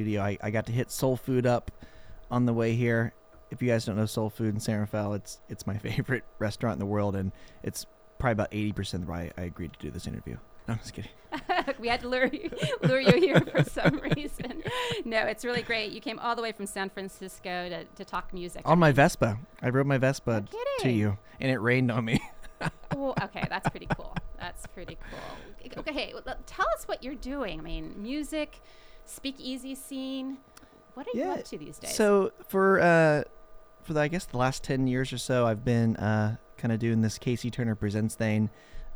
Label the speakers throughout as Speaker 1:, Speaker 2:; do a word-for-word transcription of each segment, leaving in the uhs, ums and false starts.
Speaker 1: studio. I, I got to hit Soul Food up on the way here. If you guys don't know Soul Food in San Rafael, it's it's my favorite restaurant in the world, and it's probably about eighty percent of why I agreed to do this interview. No, I'm just kidding.
Speaker 2: We had to lure you, lure you here for some reason. No, it's really great. You came all the way from San Francisco to, to talk music.
Speaker 1: On my Vespa. I rode my Vespa
Speaker 2: No
Speaker 1: to
Speaker 2: kidding.
Speaker 1: you, and it rained on me.
Speaker 2: Oh, okay, that's pretty cool. That's pretty cool. Okay, hey, well, tell us what you're doing. I mean, music, speakeasy scene. What are you up to these days?
Speaker 1: So for uh, for the, I guess the last ten years or so, I've been uh, kind of doing this Casey Turner Presents thing.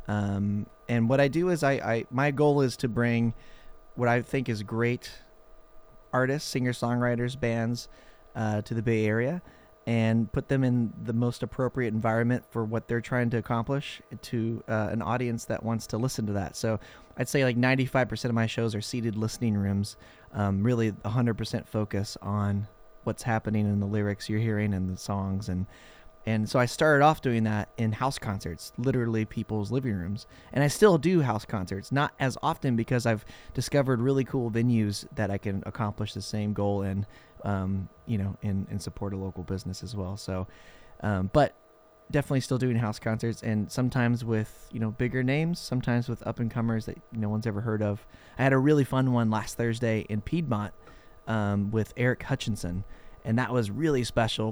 Speaker 1: Um, and what I do is I, I my goal is to bring what I think is great artists, singer-songwriters, bands uh, to the Bay Area and put them in the most appropriate environment for what they're trying to accomplish to uh, an audience that wants to listen to that. So I'd say like ninety-five percent of my shows are seated listening rooms, um, really one hundred percent focus on what's happening in the lyrics you're hearing and the songs. And And so I started off doing that in house concerts, literally people's living rooms. And I still do house concerts, not as often because I've discovered really cool venues that I can accomplish the same goal in, um, you know, and, and support a local business as well. So, um, but definitely still doing house concerts, and sometimes with, you know, bigger names, sometimes with up and comers that no one's ever heard of. I had a really fun one last Thursday in Piedmont um, with Eric Hutchinson, and that was really special.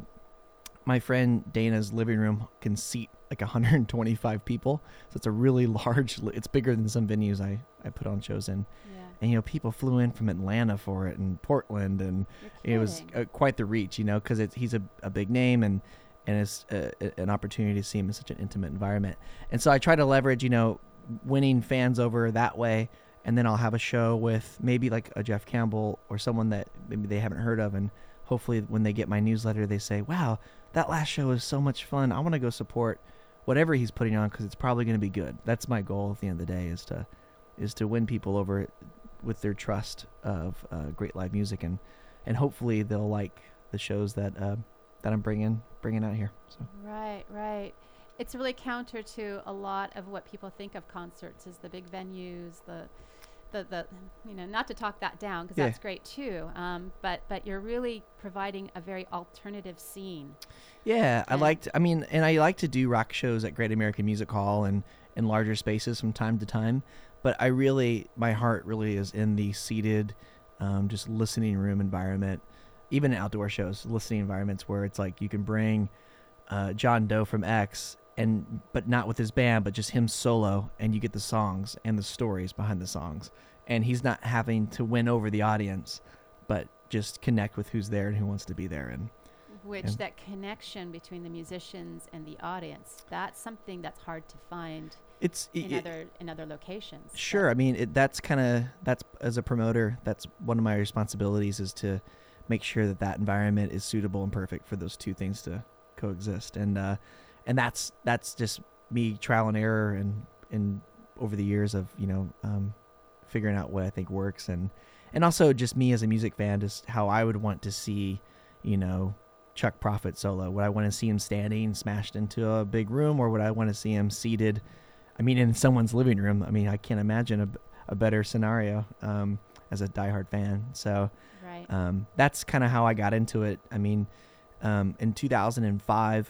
Speaker 1: My friend Dana's living room can seat like one hundred twenty-five people. So it's a really large, it's bigger than some venues I, I put on shows in.
Speaker 2: Yeah.
Speaker 1: And, you know, people flew in from Atlanta for it and Portland, and it was uh, quite the reach, you know, because he's a, a big name, and, and it's uh, an opportunity to see him in such an intimate environment. And so I try to leverage, you know, winning fans over that way. And then I'll have a show with maybe like a Jeff Campbell or someone that maybe they haven't heard of. And hopefully when they get my newsletter, they say, wow, that last show was so much fun. I want to go support whatever he's putting on because it's probably going to be good. That's my goal at the end of the day, is to is to win people over with their trust of uh, great live music, and and hopefully they'll like the shows that uh, that I'm bringing bringing out here. So
Speaker 2: Right, right. It's really counter to a lot of what people think of concerts, is the big venues, the the, the you know, not to talk that down because
Speaker 1: Yeah.
Speaker 2: that's great too, um, but but you're really providing a very alternative scene.
Speaker 1: yeah, I
Speaker 2: And-
Speaker 1: liked. I mean, and I like to do rock shows at Great American Music Hall and in larger spaces from time to time. But I really, my heart really is in the seated, um, just listening room environment, even in outdoor shows, listening environments where it's like you can bring uh, John Doe from X, and but not with his band, but just him solo, and you get the songs and the stories behind the songs, and he's not having to win over the audience, but just connect with who's there and who wants to be there. And
Speaker 2: Which
Speaker 1: And-
Speaker 2: that connection between the musicians and the audience, that's something that's hard to find
Speaker 1: it's
Speaker 2: in
Speaker 1: it,
Speaker 2: other in other locations.
Speaker 1: Sure. I mean, it, that's kind of, that's, as a promoter, that's one of my responsibilities, is to make sure that that environment is suitable and perfect for those two things to coexist. And, uh, and that's, that's just me trial and error and, and over the years of, you know, um, figuring out what I think works. And, and also just me as a music fan, just how I would want to see, you know, Chuck Prophet solo. Would I want to see him standing smashed into a big room, or would I want to see him seated, I mean, in someone's living room? I mean, I can't imagine a, a better scenario um, as a diehard fan. So
Speaker 2: Right.
Speaker 1: um, that's kind of how I got into it. I mean, um, in two thousand five,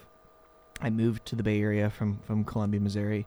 Speaker 1: I moved to the Bay Area from, from Columbia, Missouri.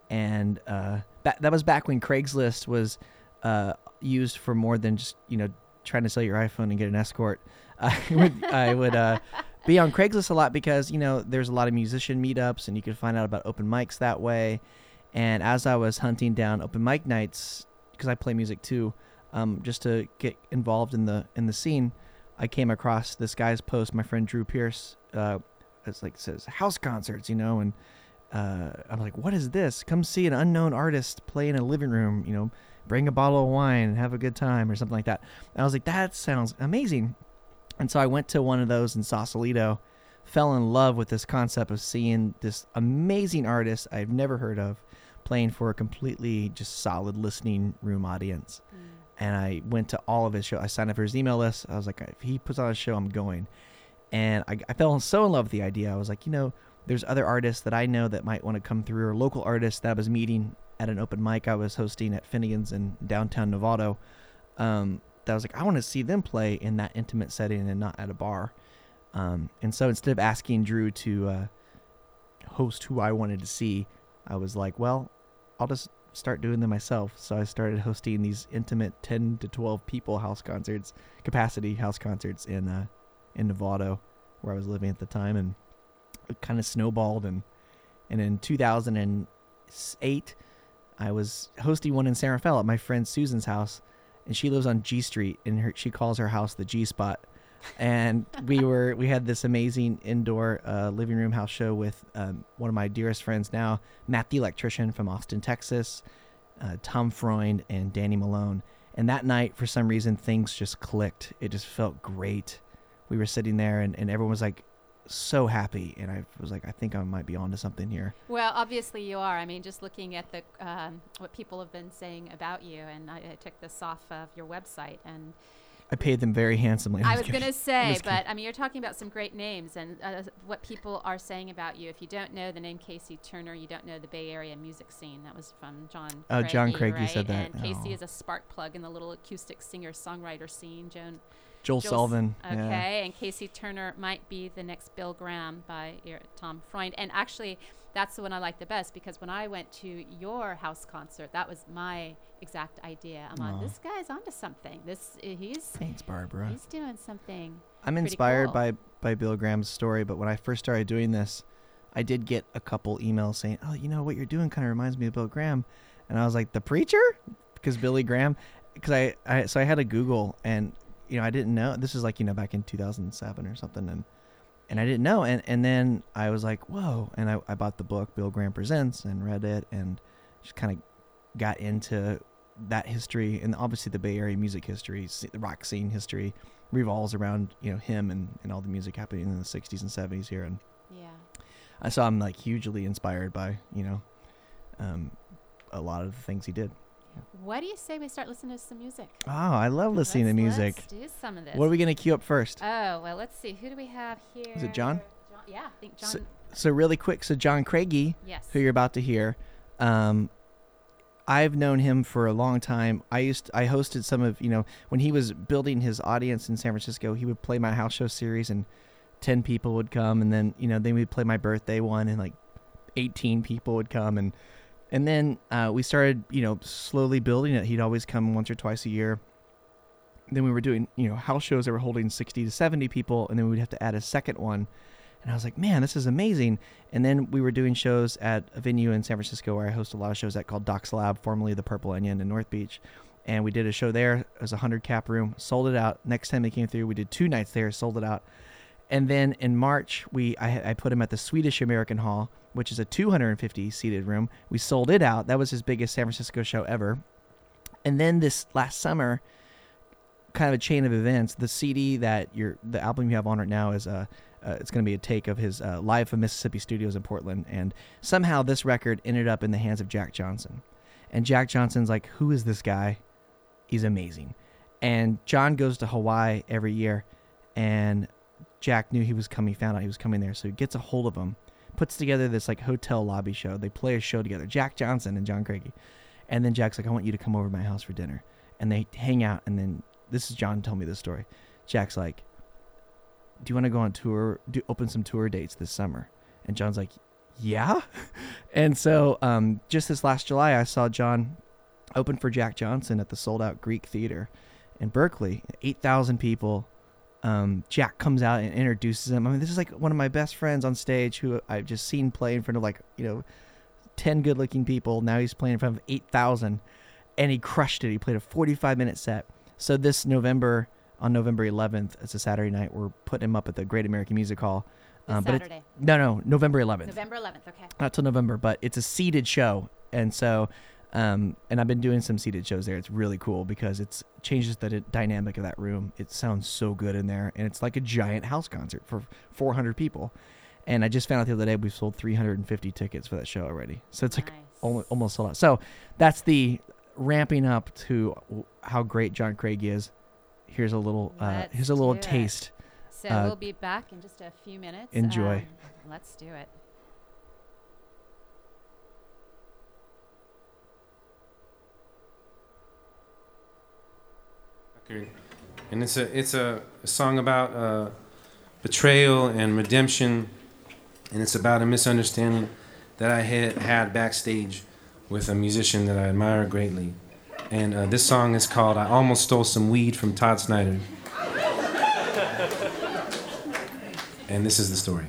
Speaker 1: And uh, that, that was back when Craigslist was uh, used for more than just, you know, trying to sell your iPhone and get an escort. I would, I would uh, be on Craigslist a lot because, you know, there's a lot of musician meetups and you could find out about open mics that way. And as I was hunting down open mic nights, because I play music too, um, just to get involved in the in the scene, I came across this guy's post. My friend Drew Pierce, uh, it's like says house concerts, you know, and uh, I'm like, what is this? Come see an unknown artist play in a living room, you know, bring a bottle of wine and have a good time or something like that. And I was like, that sounds amazing. And so I went to one of those in Sausalito, fell in love with this concept of seeing this amazing artist I've never heard of playing for a completely just solid listening room audience.
Speaker 2: Mm.
Speaker 1: And I went to all of his shows. I signed up for his email list. I was like, if he puts on a show, I'm going. And I, I fell so in love with the idea. I was like, you know, there's other artists that I know that might want to come through, or local artists that I was meeting at an open mic I was hosting at Finnegan's in downtown Novato, um, that I was like, I want to see them play in that intimate setting and not at a bar. Um, and so instead of asking Drew to uh, host who I wanted to see, I was like, well, I'll just start doing them myself. So I started hosting these intimate ten to twelve people house concerts, capacity house concerts in uh, in Novato, where I was living at the time, and it kind of snowballed. And and in two thousand eight, I was hosting one in San Rafael at my friend Susan's house, and she lives on G Street, and her, she calls her house the G Spot. And we were we had this amazing indoor uh, living room house show with um, one of my dearest friends now, Matt the Electrician from Austin, Texas, uh, Tom Freund, and Danny Malone. And that night, for some reason, things just clicked. It just felt great. We were sitting there, and, and everyone was like so happy, and I was like, I think I might be onto something here.
Speaker 2: Well, obviously you are. I mean, just looking at the um, what people have been saying about you, and I, I took this off of your website, and
Speaker 1: I paid them very handsomely.
Speaker 2: I was going to say, but I mean, you're talking about some great names, and uh, what people are saying about you. If you don't know the name Casey Turner, you don't know the Bay Area music scene. That was from John.
Speaker 1: Oh,
Speaker 2: Craigie,
Speaker 1: John Craigie
Speaker 2: right?
Speaker 1: said that.
Speaker 2: And Casey
Speaker 1: oh.
Speaker 2: is a spark plug in the little acoustic singer-songwriter scene. Joan.
Speaker 1: Joel, Joel Sullivan.
Speaker 2: Okay,
Speaker 1: yeah.
Speaker 2: and Casey Turner might be the next Bill Graham by your, Tom Freund. And actually, that's the one I like the best, because when I went to your house concert, that was my exact idea. I'm
Speaker 1: Aw.
Speaker 2: on, this guy's onto something. This uh, he's
Speaker 1: Thanks, Barbara.
Speaker 2: he's doing something.
Speaker 1: I'm
Speaker 2: pretty
Speaker 1: inspired
Speaker 2: cool.
Speaker 1: by, by Bill Graham's story, but when I first started doing this, I did get a couple emails saying, oh, you know, what you're doing kind of reminds me of Bill Graham. And I was like, the preacher? Because Billy Graham, because I, I, so I had to Google, and, you know, I didn't know. This is like, you know, back in two thousand seven or something. And, and I didn't know. And, and then I was like, whoa. And I, I bought the book, Bill Graham Presents, and read it, and just kind of got into that history. And obviously the Bay Area music history, the rock scene history revolves around, you know, him and, and all the music happening in the sixties and seventies here. And
Speaker 2: Yeah.
Speaker 1: I saw I'm like hugely inspired by, you know, um, a lot of the things he did.
Speaker 2: What do you say we start listening to some music?
Speaker 1: Oh, I love listening
Speaker 2: let's,
Speaker 1: to music.
Speaker 2: Let's do some of this.
Speaker 1: What are we going to queue up first?
Speaker 2: Oh, well, let's see. Who do we have here?
Speaker 1: Is it John?
Speaker 2: John yeah, I think John.
Speaker 1: So, so really quick, so John Craigie,
Speaker 2: yes.
Speaker 1: who you're about to hear, um, I've known him for a long time. I used to, I hosted some of, you know, when he was building his audience in San Francisco, he would play my house show series, and ten people would come, and then, you know, then we'd play my birthday one, and like eighteen people would come, and and then uh, we started, you know, slowly building it. He'd always come once or twice a year. Then we were doing, you know, house shows that were holding sixty to seventy people, and then we'd have to add a second one. And I was like, man, this is amazing. And then we were doing shows at a venue in San Francisco where I host a lot of shows at called Doc's Lab, formerly the Purple Onion in North Beach. And we did a show there. It was a one hundred cap room, sold it out. Next time they came through, we did two nights there, sold it out. And then in March, we I, I put him at the Swedish American Hall, which is a two hundred fifty seated room. We sold it out. That was his biggest San Francisco show ever. And then this last summer, kind of a chain of events, the C D that you're, the album you have on right now is a, uh, it's going to be a take of his uh, Live from Mississippi Studios in Portland. And somehow this record ended up in the hands of Jack Johnson. And Jack Johnson's like, who is this guy? He's amazing. And John goes to Hawaii every year, and Jack knew he was coming, found out he was coming there. So he gets a hold of him, puts together this like hotel lobby show. They play a show together, Jack Johnson and John Craigie. And then Jack's like, I want you to come over to my house for dinner. And they hang out. And then this is John telling me this story. Jack's like, do you want to go on tour, do open some tour dates this summer? And John's like, yeah. And so um, just this last July, I saw John open for Jack Johnson at the sold out Greek Theater in Berkeley, eight thousand people. Um, Jack comes out and introduces him. I mean, this is like one of my best friends on stage who I've just seen play in front of like, you know, ten good looking people. Now he's playing in front of eight thousand, and he crushed it. He played a forty-five minute set. So this November, on November eleventh, it's a Saturday night, we're putting him up at the Great American Music Hall.
Speaker 2: This
Speaker 1: Um, but it's-
Speaker 2: Saturday.
Speaker 1: no, no, November eleventh.
Speaker 2: November eleventh, okay.
Speaker 1: Not till November, but it's a seated show. And so, um, and I've been doing some seated shows there. It's really cool because it's changes the d- dynamic of that room. It sounds so good in there. And it's like a giant house concert for four hundred people. And I just found out the other day we've sold three hundred fifty tickets for that show already. So it's like
Speaker 2: Nice.
Speaker 1: almost, almost sold out. So that's the ramping up to w- how great John Craig is. Here's a little, uh,
Speaker 2: Let's
Speaker 1: here's a little
Speaker 2: do it.
Speaker 1: taste.
Speaker 2: So
Speaker 1: Uh,
Speaker 2: we'll be back in just a few minutes.
Speaker 1: enjoy.
Speaker 2: Um, let's do it.
Speaker 3: record, and it's a it's a, a song about uh, betrayal and redemption, and it's about a misunderstanding that I had had backstage with a musician that I admire greatly. And uh, this song is called "I Almost Stole Some Weed from Todd Snyder," and this is the story.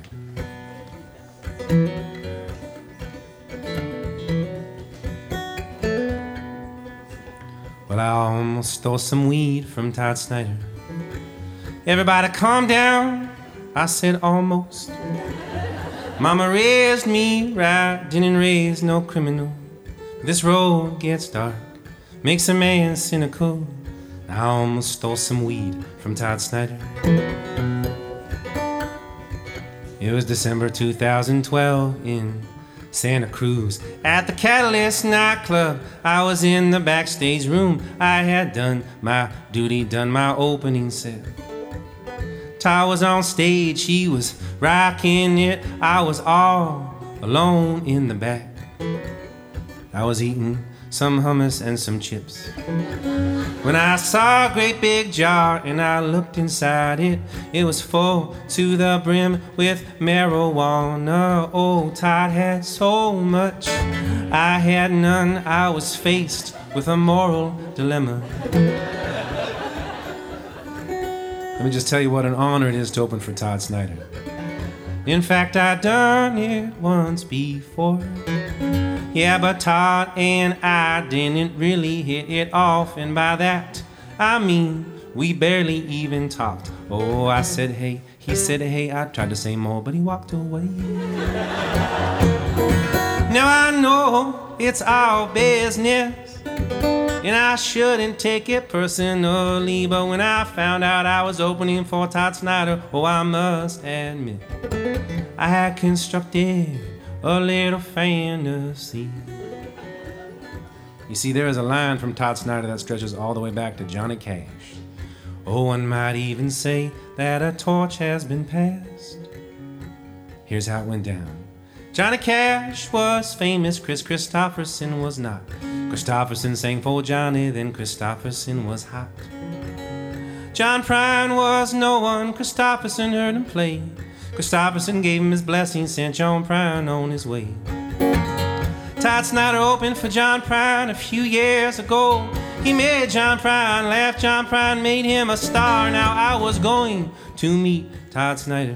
Speaker 3: Well, I almost stole some weed from Todd Snyder. Everybody calm down, I said almost. Mama raised me right, didn't raise no criminal. This road gets dark, makes a man cynical. I almost stole some weed from Todd Snyder. It was December two thousand twelve in Santa Cruz. At the Catalyst nightclub, I was in the backstage room. I had done my duty, done my opening set. Ty was on stage, he was rocking it. I was all alone in the back. I was eating some hummus and some chips when I saw a great big jar and I looked inside it. It was full to the brim with marijuana. Oh, Todd had so much, I had none. I was faced with a moral dilemma. Let me just tell you what an honor it is to open for Todd Snyder. In fact, I'd done it once before. Yeah, but Todd and I didn't really hit it off, and by that I mean we barely even talked. Oh, I said hey, he said hey, I tried to say more, but he walked away. Now I know it's our business, and I shouldn't take it personally, but when I found out I was opening for Todd Snyder, oh, I must admit I had constructed a little fantasy. You see, there is a line from Todd Snyder that stretches all the way back to Johnny Cash. Oh, one might even say that a torch has been passed. Here's how it went down. Johnny Cash was famous, Chris Christopherson was not. Christopherson sang for Johnny, then Christopherson was hot. John Prine was no one, Christopherson heard him play. Christopherson gave him his blessing, sent John Prine on his way. Todd Snyder opened for John Prine a few years ago. He made John Prine laugh, John Prine made him a star. Now I was going to meet Todd Snyder.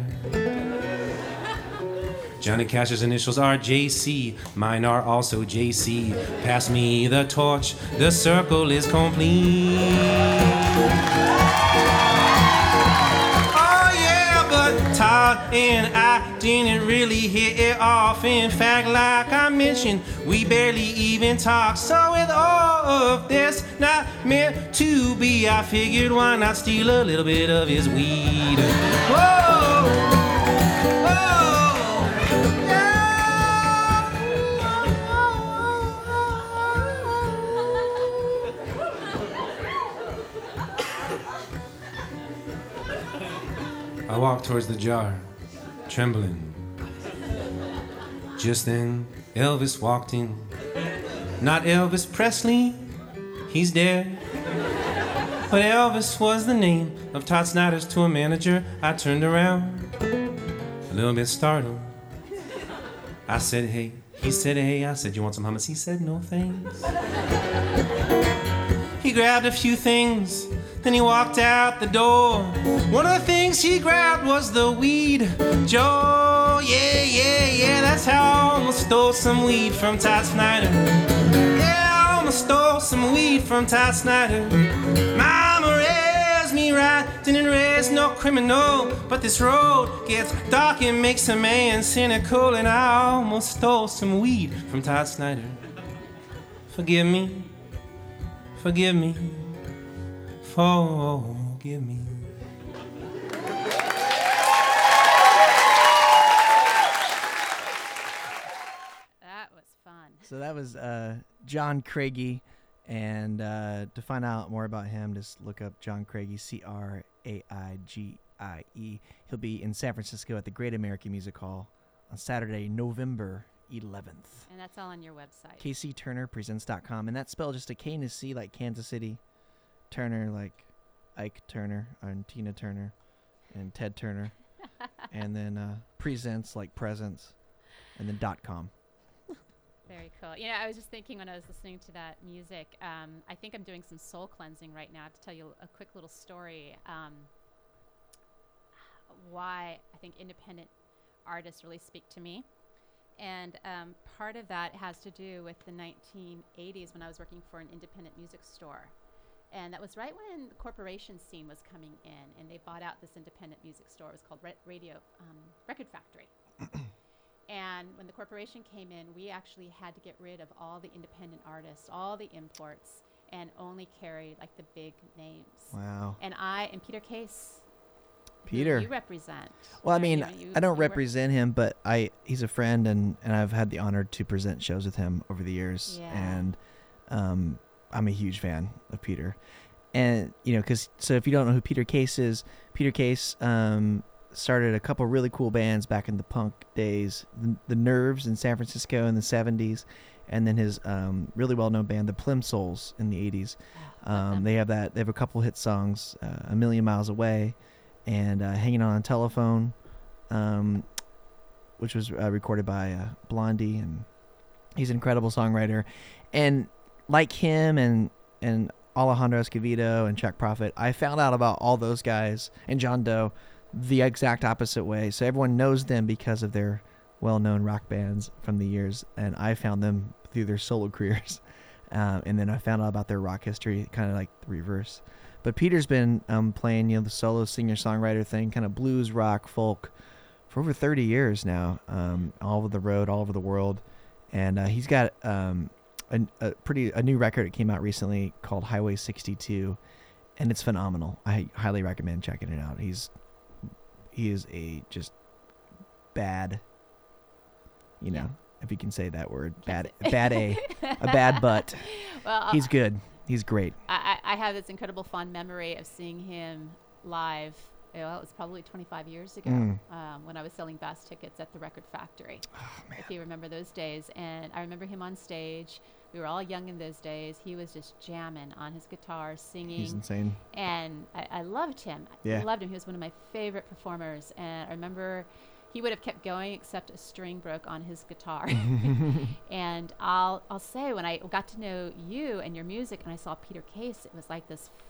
Speaker 3: Johnny Cash's initials are J C, mine are also J C. Pass me the torch, the circle is complete. Oh yeah, but Todd and I didn't really hit it off. In fact, like I mentioned, we barely even talked. So with all of this not meant to be, I figured why not steal a little bit of his weed. Whoa, whoa. I walked towards the jar, trembling. Just then, Elvis walked in. Not Elvis Presley, he's dead. But Elvis was the name of Todd Snyder's tour manager. I turned around, a little bit startled. I said, hey. He said, hey. I said, you want some hummus? He said, no thanks. He grabbed a few things, then he walked out the door. One of the things he grabbed was the weed. Joe, yeah, yeah, yeah, that's how I almost stole some weed from Todd Snyder. Yeah, I almost stole some weed from Todd Snyder. Mama raised me right, didn't raise no criminal. But this road gets dark and makes a man cynical. And I almost stole some weed from Todd Snyder. Forgive me, forgive me, forgive me.
Speaker 2: That was fun.
Speaker 1: So that was uh, John Craigie, and uh, to find out more about him, just look up John Craigie, C R A I G I E. He'll be in San Francisco at the Great American Music Hall on Saturday, November eleventh.
Speaker 2: And that's all on your website.
Speaker 1: K C Turner Presents dot com, and that's spelled just a K and a C like Kansas City, Turner like Ike Turner and Tina Turner and Ted Turner, and then uh, presents like presents, and then dot com.
Speaker 2: Very cool. You know, I was just thinking when I was listening to that music, um, I think I'm doing some soul cleansing right now. I have to tell you a quick little story. Um, why I think independent artists really speak to me. And um, part of that has to do with the nineteen eighties when I was working for an independent music store. And that was right when the corporation scene was coming in, and they bought out this independent music store. It was called Re- Radio um, Record Factory. And when the corporation came in, we actually had to get rid of all the independent artists, all the imports, and only carry like the big names.
Speaker 1: Wow.
Speaker 2: And I and Peter Case,
Speaker 1: Peter.
Speaker 2: who you represent.
Speaker 1: Well, I
Speaker 2: or,
Speaker 1: mean,
Speaker 2: you know, you-
Speaker 1: I don't
Speaker 2: you work-
Speaker 1: represent him, but I he's a friend, and, and I've had the honor to present shows with him over the years.
Speaker 2: Yeah.
Speaker 1: And um, I'm a huge fan of Peter. And, you know, because, so if you don't know who Peter Case is, Peter Case um, started a couple really cool bands back in the punk days, the, the Nerves in San Francisco in the seventies, and then his um, really well-known band, the Plimsouls, in the eighties.
Speaker 2: Oh, love
Speaker 1: Um,
Speaker 2: them.
Speaker 1: they have that. They have a couple hit songs, uh, "A Million Miles Away" and uh, "Hanging on a Telephone," um, which was uh, recorded by uh, Blondie, and he's an incredible songwriter. And like him and and Alejandro Escovedo and Chuck Prophet, I found out about all those guys and John Doe the exact opposite way. So everyone knows them because of their well-known rock bands from the years, and I found them through their solo careers. Um, and then I found out about their rock history, kind of like the reverse. But Peter's been um, playing, you know, the solo singer-songwriter thing, kind of blues, rock, folk, for over thirty years now, um, all over the road, all over the world. And uh, he's got um, a, a pretty a new record that came out recently called Highway sixty-two, and it's phenomenal. I highly recommend checking it out. He's he is a just bad, you know,
Speaker 2: Yeah.
Speaker 1: if you can say that word,
Speaker 2: Can't
Speaker 1: bad,
Speaker 2: say-
Speaker 1: bad a, a bad butt.
Speaker 2: Well,
Speaker 1: He's good. He's great.
Speaker 2: I, I I have this incredible fond memory of seeing him live. Well, it was probably twenty-five years ago
Speaker 1: Mm.
Speaker 2: um, when I was selling bass tickets at the Record Factory.
Speaker 1: Oh, man.
Speaker 2: If you remember those days. And I remember him on stage. We were all young in those days. He was just jamming on his guitar, singing.
Speaker 1: He's insane.
Speaker 2: And I, I loved him.
Speaker 1: Yeah.
Speaker 2: I loved him. He was one of my favorite performers. And I remember he would have kept going except a string broke on his guitar. And I'll I'll say when I got to know you and your music and I saw Peter Case, it was like this f-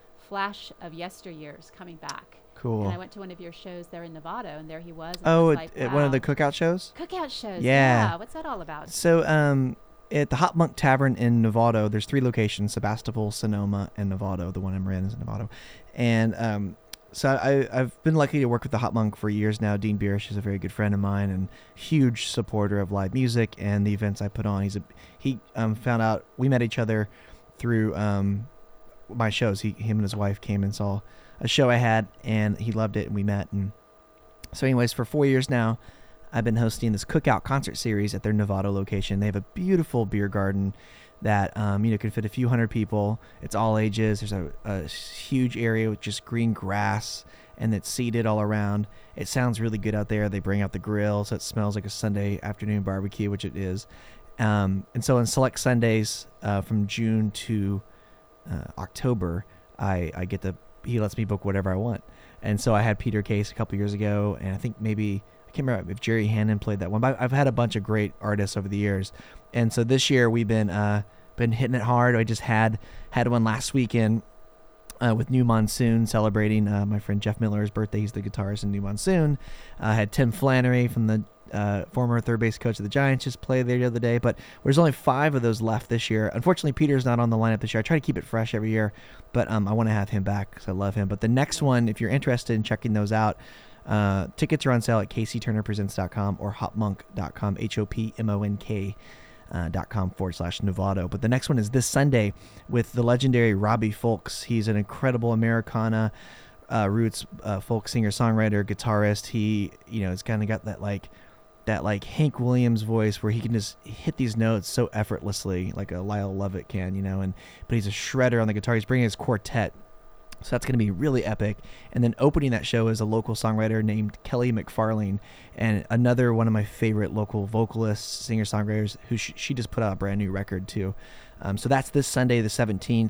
Speaker 2: flash of yesteryears coming back.
Speaker 1: Cool.
Speaker 2: And I went to one of your shows there in Nevada, and there he was. And
Speaker 1: Oh,
Speaker 2: I was
Speaker 1: at,
Speaker 2: like,
Speaker 1: at one of the
Speaker 2: wow.
Speaker 1: cookout shows?
Speaker 2: Cookout shows.
Speaker 1: Yeah.
Speaker 2: Yeah. What's that all about?
Speaker 1: So, um, at the Hot Monk Tavern in Novato, there's three locations: Sebastopol, Sonoma, and Novato. The one I'm in is in Novato. And um, so I, I've been lucky to work with the Hot Monk for years now. Dean Birish is a very good friend of mine and huge supporter of live music and the events I put on. He's a he um, found out we met each other through um, my shows. He him and his wife came and saw a show I had, and he loved it, and we met. And so, anyways, for four years now, I've been hosting this cookout concert series at their Novato location. They have a beautiful beer garden that um, you know can fit a few hundred people. It's all ages. There's a, a huge area with just green grass, and it's seated all around. It sounds really good out there. They bring out the grill, so it smells like a Sunday afternoon barbecue, which it is. Um, and so on select Sundays uh, from June to uh, October, I, I get to he lets me book whatever I want. And so I had Peter Case a couple years ago, and I think maybe I can't remember if Jerry Hannon played that one, but I've had a bunch of great artists over the years. And so this year we've been uh, been hitting it hard. I just had had one last weekend uh, with New Monsoon celebrating uh, my friend Jeff Miller's birthday. He's the guitarist in New Monsoon. I uh, had Tim Flannery from the uh, former third base coach of the Giants just play there the other day. But there's only five of those left this year. Unfortunately, Peter's not on the lineup this year. I try to keep it fresh every year, but um, I want to have him back because I love him. But the next one, if you're interested in checking those out, uh, tickets are on sale at casey turner presents dot com or hopmonk dot com, H O P M O N K. Uh, dot com forward slash Novato. But the next one is this Sunday with the legendary Robbie Fulks. He's an incredible Americana uh, roots uh, folk singer, songwriter, guitarist. He, you know, has kind of got that like that like Hank Williams voice where he can just hit these notes so effortlessly, like a Lyle Lovett can, you know. And but he's a shredder on the guitar. He's bringing his quartet. So that's going to be really epic. And then opening that show is a local songwriter named Kelly McFarlane, and another one of my favorite local vocalists, singer-songwriters, who sh- she just put out a brand new record too. Um, so that's this Sunday, the seventeenth.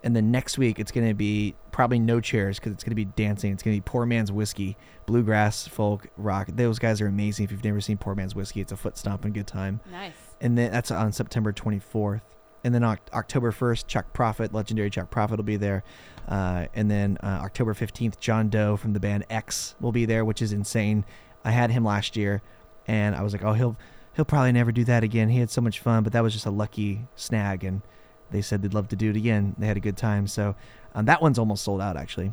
Speaker 1: And then next week it's going to be probably no chairs because it's going to be dancing. It's going to be Poor Man's Whiskey, bluegrass, folk, rock. Those guys are amazing. If you've never seen Poor Man's Whiskey, it's a foot stomp and good time.
Speaker 2: Nice.
Speaker 1: And then that's on September twenty-fourth. And then Oct- October first, Chuck Prophet, legendary Chuck Prophet will be there. Uh, and then uh, October fifteenth, John Doe from the band X will be there, which is insane. I had him last year, and I was like, oh, he'll he'll probably never do that again. He had so much fun, but that was just a lucky snag, and they said they'd love to do it again. They had a good time. So um, that one's almost sold out, actually,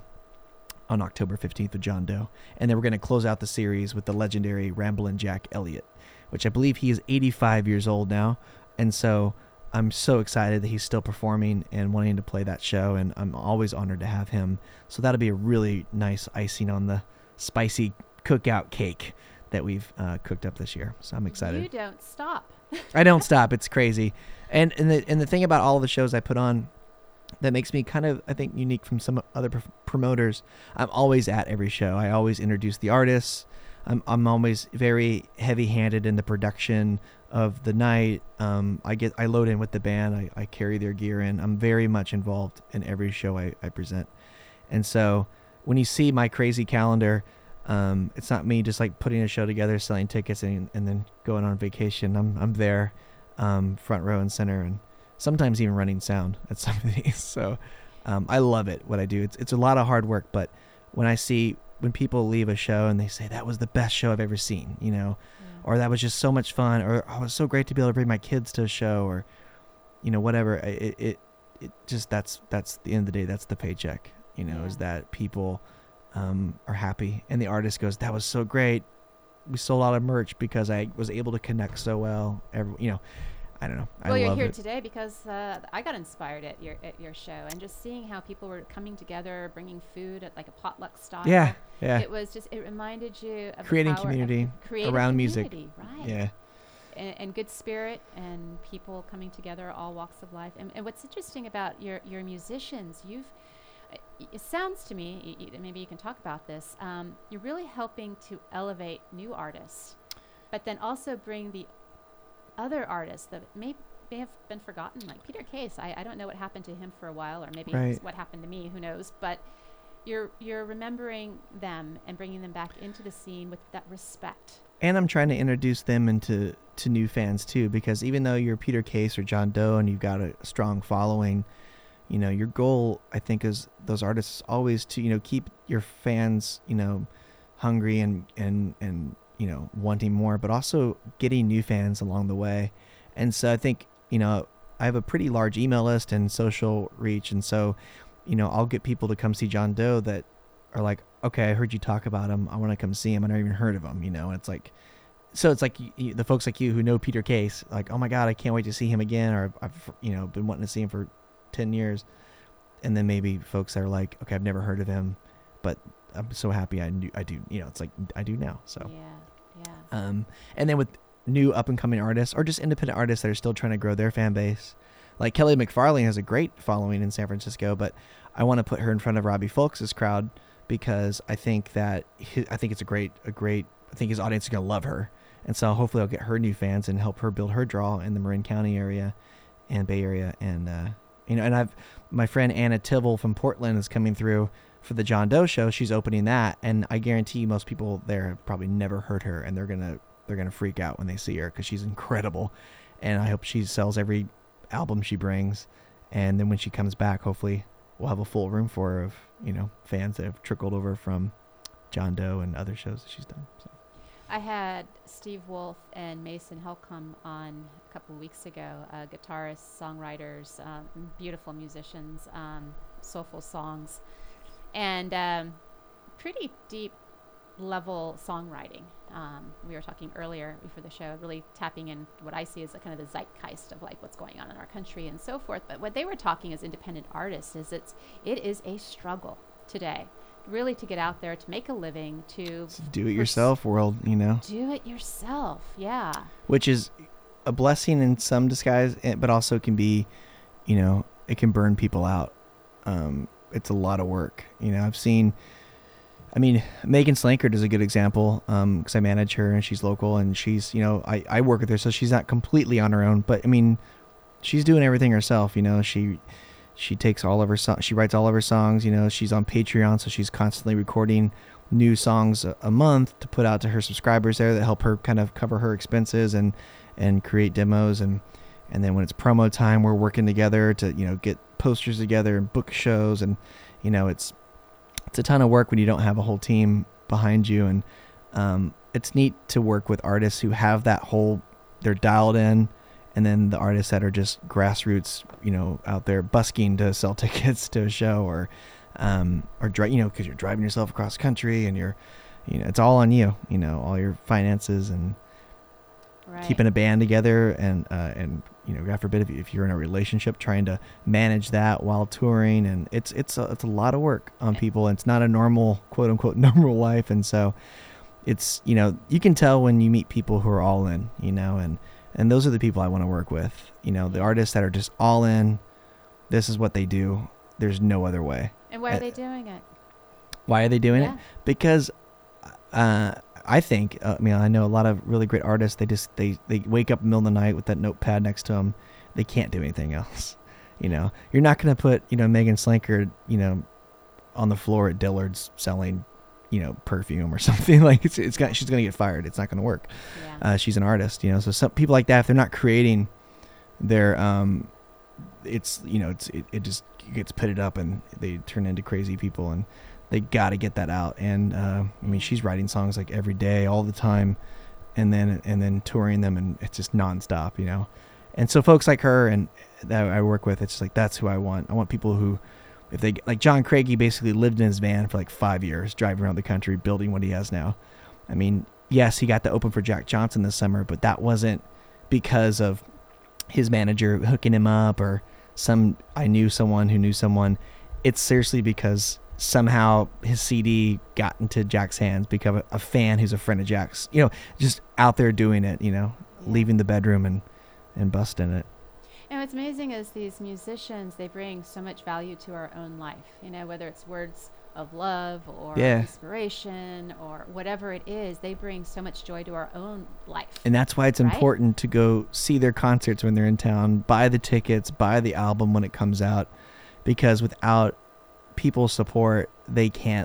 Speaker 1: on October fifteenth with John Doe. And then we're going to close out the series with the legendary Ramblin' Jack Elliott, which I believe he is eighty-five years old now. And so I'm so excited that he's still performing and wanting to play that show, and I'm always honored to have him. So that'll be a really nice icing on the spicy cookout cake that we've uh, cooked up this year. So I'm excited.
Speaker 2: You don't stop.
Speaker 1: I don't stop. It's crazy. And and the and the thing about all the shows I put on that makes me kind of, I think, unique from some other pr- promoters, I'm always at every show. I always introduce the artists. I'm I'm always very heavy-handed in the production of the night. Um, I get I load in with the band. I, I carry their gear in. I'm very much involved in every show I, I present. And so when you see my crazy calendar, um, it's not me just like putting a show together, selling tickets, and and then going on vacation. I'm I'm there, um, front row and center, and sometimes even running sound at some of these. So um, I love it, what I do. It's it's a lot of hard work, but when I see when people leave a show and they say that was the best show I've ever seen, you know, yeah. or that was just so much fun, or oh, it was so great to be able to bring my kids to a show, or you know, whatever. It it it just that's that's the end of the day. That's the paycheck, you know, yeah. is that people um, are happy, and the artist goes, that was so great. We sold a lot of merch because I was able to connect so well. Every, you know. I don't know.
Speaker 2: Well,
Speaker 1: I
Speaker 2: you're
Speaker 1: love
Speaker 2: here
Speaker 1: it.
Speaker 2: today because uh, I got inspired at your at your show, and just seeing how people were coming together, bringing food at like a potluck style.
Speaker 1: Yeah, yeah.
Speaker 2: It was just it reminded you of
Speaker 1: creating
Speaker 2: the power
Speaker 1: community
Speaker 2: of creating
Speaker 1: around
Speaker 2: community,
Speaker 1: music.
Speaker 2: Right.
Speaker 1: Yeah.
Speaker 2: And, and good spirit and people coming together, all walks of life. And, and what's interesting about your your musicians, you've it sounds to me, y- y- maybe you can talk about this. Um, you're really helping to elevate new artists, but then also bring the other artists that may may have been forgotten, like Peter Case. I, I don't know what happened to him for a while, or maybe
Speaker 1: Right.
Speaker 2: it's what happened to me. Who knows? But you're you're remembering them and bringing them back into the scene with that respect.
Speaker 1: And I'm trying to introduce them into to new fans too, because even though you're Peter Case or John Doe and you've got a strong following, you know, your goal, I think, is those artists always to, you know, keep your fans, you know, hungry and and and you know, wanting more, but also getting new fans along the way. And so I think, you know, I have a pretty large email list and social reach. And so, you know, I'll get people to come see John Doe that are like, okay, I heard you talk about him. I want to come see him. I never even heard of him, you know, and it's like, so it's like y- y- the folks like you who know Peter Case, like, oh my God, I can't wait to see him again. Or I've, you know, been wanting to see him for ten years. And then maybe folks that are like, okay, I've never heard of him, but I'm so happy I knew, I do, you know, it's like I do now. So,
Speaker 2: Yeah. Yeah.
Speaker 1: um, and then with new up and coming artists or just independent artists that are still trying to grow their fan base, like Kelly McFarlane has a great following in San Francisco, but I want to put her in front of Robbie Fulks' crowd because I think that his, I think it's a great, a great, I think his audience is going to love her. And so hopefully I'll get her new fans and help her build her draw in the Marin County area and Bay Area. And, uh, you know, and I've, my friend Anna Tibble from Portland is coming through for the John Doe show. She's opening that, and I guarantee most people there have probably never heard her, and they're gonna they're gonna freak out when they see her because she's incredible. And I hope she sells every album she brings, and then when she comes back, hopefully we'll have a full room for her of, you know, fans that have trickled over from John Doe and other shows that she's done. So.
Speaker 2: I had Steve Wolf and Mason Helcom on a couple of weeks ago, uh, guitarists, songwriters, um, beautiful musicians, um, soulful songs. And um, pretty deep level songwriting. Um, we were talking earlier before the show, really tapping in what I see as a kind of the zeitgeist of like what's going on in our country and so forth. But what they were talking as independent artists is it's it is a struggle today, really, to get out there, to make a living, to
Speaker 1: do it yourself world, you know.
Speaker 2: Do it yourself, yeah.
Speaker 1: Which is a blessing in some disguise, but also can be, you know, it can burn people out. Um, it's a lot of work. You know, I've seen, I mean, Megan Slankard is a good example, um, because I manage her and she's local and she's, you know, I, I work with her, so she's not completely on her own, but I mean, she's doing everything herself. You know, she, she takes all of her songs. She writes all of her songs. You know, she's on Patreon, so she's constantly recording new songs a, a month to put out to her subscribers there that help her kind of cover her expenses and and create demos. And and then when it's promo time, we're working together to, you know, get posters together and book shows. And you know, it's it's a ton of work when you don't have a whole team behind you. And um, it's neat to work with artists who have that whole, they're dialed in. And then the artists that are just grassroots, you know, out there busking to sell tickets to a show, or, um, or dri- you know, because you're driving yourself across country and you're, you know, it's all on you, you know, all your finances and
Speaker 2: Right.
Speaker 1: keeping a band together, and uh, and you know, God forbid if, you, if you're in a relationship, trying to manage that while touring, and it's it's a, it's a lot of work on people. And it's not a normal, quote unquote, normal life, and so it's, you know, you can tell when you meet people who are all in, you know, and. And those are the people I want to work with. You know, the artists that are just all in. This is what they do. There's no other way.
Speaker 2: And why are
Speaker 1: Uh,
Speaker 2: they doing it?
Speaker 1: Why are they doing
Speaker 2: Yeah.
Speaker 1: it? Because uh, I think, uh, I mean, I know a lot of really great artists. They just, they, they wake up in the middle of the night with that notepad next to them. They can't do anything else. You know, you're not going to put, you know, Megan Slanker, you know, on the floor at Dillard's selling, you know, perfume or something. Like it's, it's got, she's going to get fired. It's not going to work.
Speaker 2: Yeah.
Speaker 1: Uh, she's an artist, you know, so some people like that, if they're not creating their, um, it's, you know, it's, it, it just gets pitted up and they turn into crazy people, and they got to get that out. And, uh, I mean, she's writing songs like every day, all the time, and then, and then touring them, and it's just nonstop, you know? And so folks like her and that I work with, it's like, that's who I want. I want people who, if they, like John Craigie basically lived in his van for like five years, driving around the country, building what he has now. I mean, yes, he got to open for Jack Johnson this summer, but that wasn't because of his manager hooking him up or some, I knew someone who knew someone. It's seriously because somehow his C D got into Jack's hands, become a, a fan who's a friend of Jack's, you know, just out there doing it, you know,
Speaker 2: Yeah.
Speaker 1: leaving the bedroom and, and busting it.
Speaker 2: And what's amazing is these musicians, they bring so much value to our own life, you know, whether it's words of love or
Speaker 1: Yeah.
Speaker 2: inspiration or whatever it is, they bring so much joy to our own life.
Speaker 1: And that's why it's
Speaker 2: Right?
Speaker 1: important to go see their concerts when they're in town, buy the tickets, buy the album when it comes out, because without people's support, they can't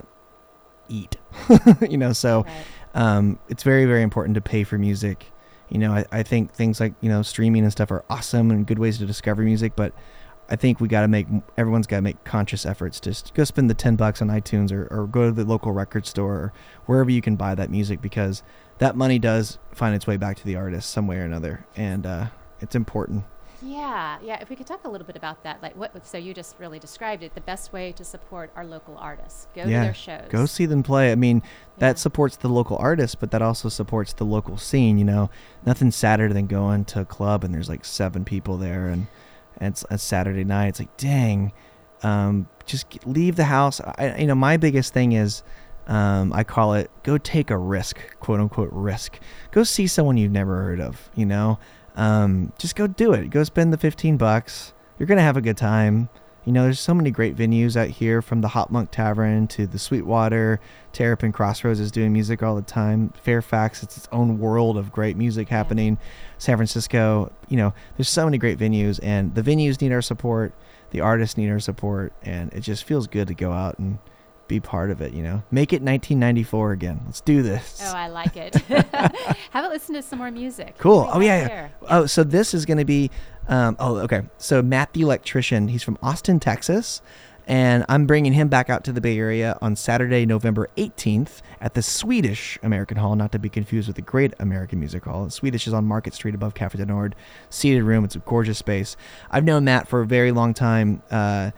Speaker 1: eat, you know, so
Speaker 2: Right.
Speaker 1: um, it's very, very important to pay for music. You know, I, I think things like, you know, streaming and stuff are awesome and good ways to discover music, but I think we got to make, everyone's got to make conscious efforts to just go spend the ten bucks on iTunes, or, or go to the local record store or wherever you can buy that music, because that money does find its way back to the artist some way or another. And uh, it's important.
Speaker 2: Yeah, yeah. If we could talk a little bit about that, like what, so you just really described it, the best way to support our local artists. Go
Speaker 1: Yeah,
Speaker 2: to their shows.
Speaker 1: Go see them play. I mean,
Speaker 2: Yeah.
Speaker 1: that supports the local artists, but that also supports the local scene. You know, nothing's sadder than going to a club and there's like seven people there, and, and it's a Saturday night. It's like, dang, um, just get, leave the house. I, you know, my biggest thing is, um, I call it, go take a risk, quote unquote risk. Go see someone you've never heard of, you know? Um, just go do it. Go spend the fifteen bucks. You're going to have a good time. You know, there's so many great venues out here, from the Hot Monk Tavern to the Sweetwater. Terrapin Crossroads is doing music all the time. Fairfax, it's its own world of great music happening. San Francisco, you know, there's so many great venues, and the venues need our support. The artists need our support, and it just feels good to go out and be part of it, you know. Make it nineteen ninety-four again. Let's do this.
Speaker 2: Oh, I like it. Have it listen to some more music.
Speaker 1: Cool.
Speaker 2: What do
Speaker 1: Oh,
Speaker 2: we
Speaker 1: yeah,
Speaker 2: have
Speaker 1: yeah.
Speaker 2: here?
Speaker 1: Oh, so this is going to be, um, oh, okay. So Matt the Electrician, he's from Austin, Texas, and I'm bringing him back out to the Bay Area on Saturday, November eighteenth at the Swedish American Hall, not to be confused with the Great American Music Hall. The Swedish is on Market Street above Cafe de Nord, seated room. It's a gorgeous space. I've known Matt for a very long time, uh,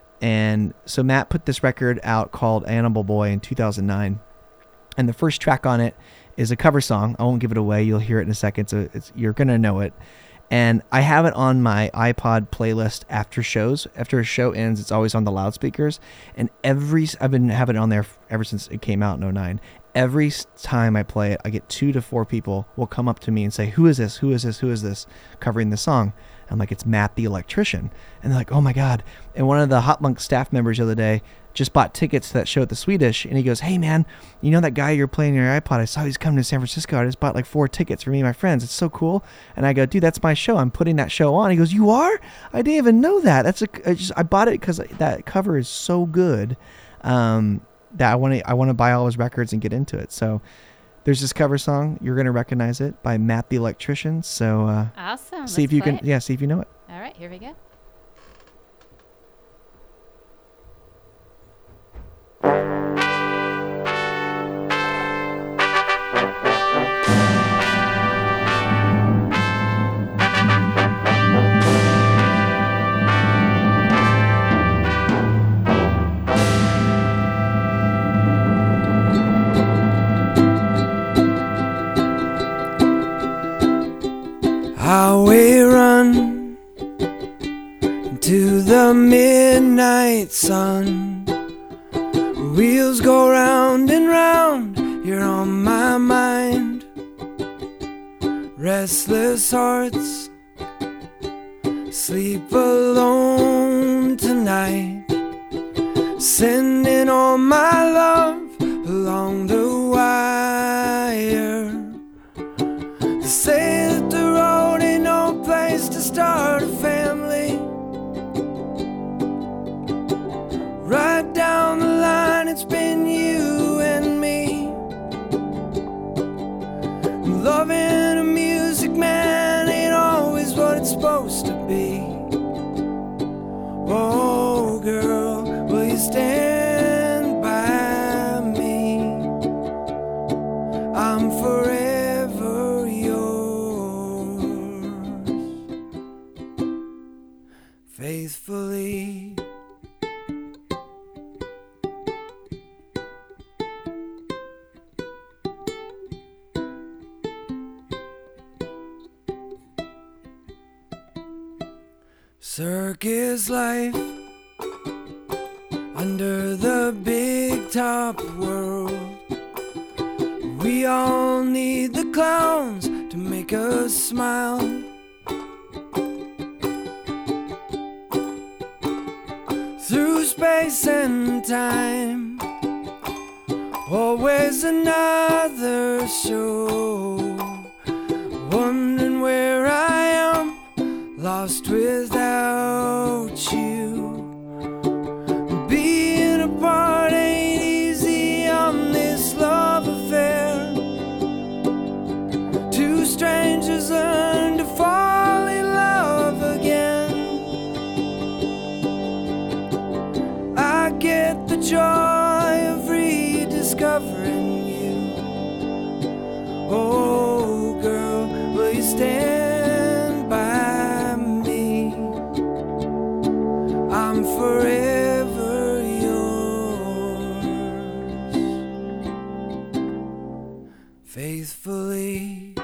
Speaker 1: and so Matt put this record out called Animal Boy in two thousand nine, and the first track on it is a cover song. I won't give it away. You'll hear it in a second, so it's, you're going to know it. And I have it on my iPod playlist after shows. After a show ends, it's always on the loudspeakers. And every I've been having it on there ever since it came out in oh nine. Every time I play it, I get two to four people will come up to me and say, "Who is this? Who is this? Who is this?" covering the song. I'm like, "It's Matt the Electrician." And they're like, "Oh my God." And one of the Hot Monk staff members the other day just bought tickets to that show at the Swedish, and he goes, "Hey man, you know that guy you're playing your iPod? I saw he's coming to San Francisco. I just bought like four tickets for me and my friends. It's so cool." And I go, "Dude, that's my show. I'm putting that show on." He goes, "You are? I didn't even know that. That's a I just I bought it because that cover is so good um, that I want to I want to buy all his records and get into it." So there's this cover song. You're gonna recognize it by Matt the Electrician. So uh,
Speaker 2: awesome.
Speaker 1: see
Speaker 2: Let's
Speaker 1: if you
Speaker 2: play
Speaker 1: can
Speaker 2: it.
Speaker 1: yeah see if you know it.
Speaker 2: All right, here we go.
Speaker 4: Highway run to the midnight sun. Wheels go round and round, you're on my mind. Restless hearts sleep alone tonight. Sending all my love along the wire. They say that the road ain't no place to start a family. Right down the line, it's been you and me. Loving a music man ain't always what it's supposed to be. Oh girl, will you stand by me? I'm forever yours, faithfully. Circus life under the big top world. We all need the clowns to make us smile. Through space and time, always another show. Wondering where I am, lost without you. Being apart ain't easy on this love affair. Two strangers learn to fall in love again. I get the joy of rediscovering you. Oh girl, will you stand by me? I'm forever yours, faithfully.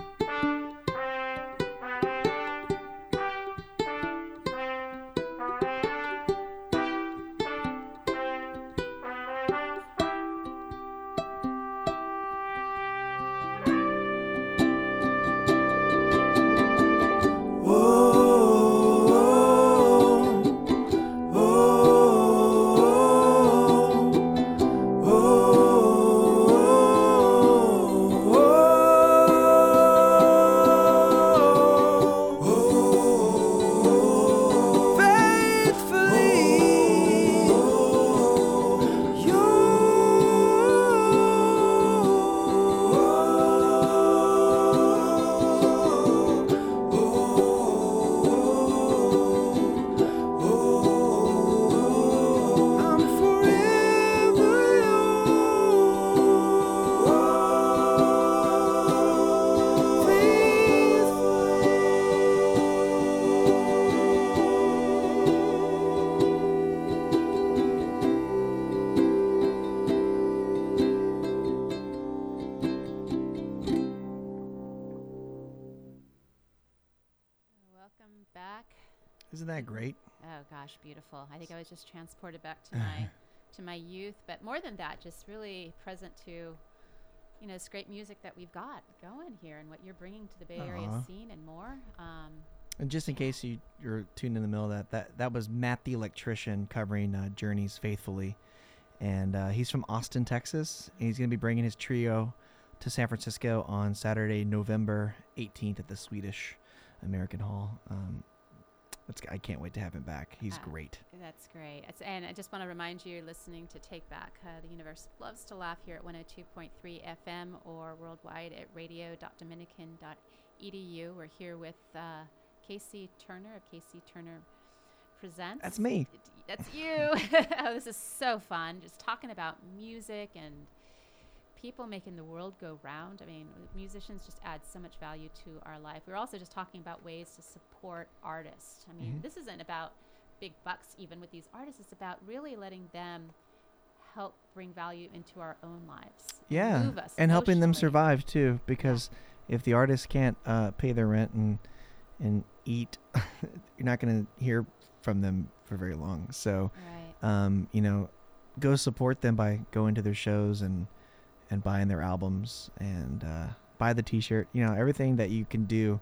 Speaker 2: Welcome back.
Speaker 1: Isn't that great?
Speaker 2: Oh gosh, beautiful. I think I was just transported back to my to my youth, but more than that, just really present to, you know, this great music that we've got going here and what you're bringing to the Bay Area
Speaker 1: Aw.
Speaker 2: scene and more. Um,
Speaker 1: And just in case you, you're tuned in the middle of that, that, that was Matt the Electrician covering uh, Journey's Faithfully. And uh, he's from Austin, Texas. And he's going to be bringing his trio to San Francisco on Saturday, November eighteenth at the Swedish American Hall. Um, it's, I can't wait to have him back. He's
Speaker 2: Uh,
Speaker 1: great.
Speaker 2: That's great. It's, and I just want to remind you, you're listening to Take Back. Uh, the universe loves to laugh here at one oh two point three F M or worldwide at radio dot dominican dot e d u. We're here with uh, Casey Turner of Casey Turner Presents.
Speaker 1: That's me.
Speaker 2: That's you. Oh, this is so fun. Just talking about music and people making the world go round. I mean, musicians just add so much value to our life. We're also just talking about ways to support artists. I mean,
Speaker 1: Mhm.
Speaker 2: this isn't about big bucks even with these artists. It's about really letting them help bring value into our own lives.
Speaker 1: Yeah,
Speaker 2: Move us
Speaker 1: and helping them
Speaker 2: emotionally.
Speaker 1: survive too, because if the artist can't uh, pay their rent and and eat, you're not going to hear from them for very long. So,
Speaker 2: Right.
Speaker 1: um, you know, go support them by going to their shows and and buying their albums and uh, buy the T-shirt. You know, everything that you can do.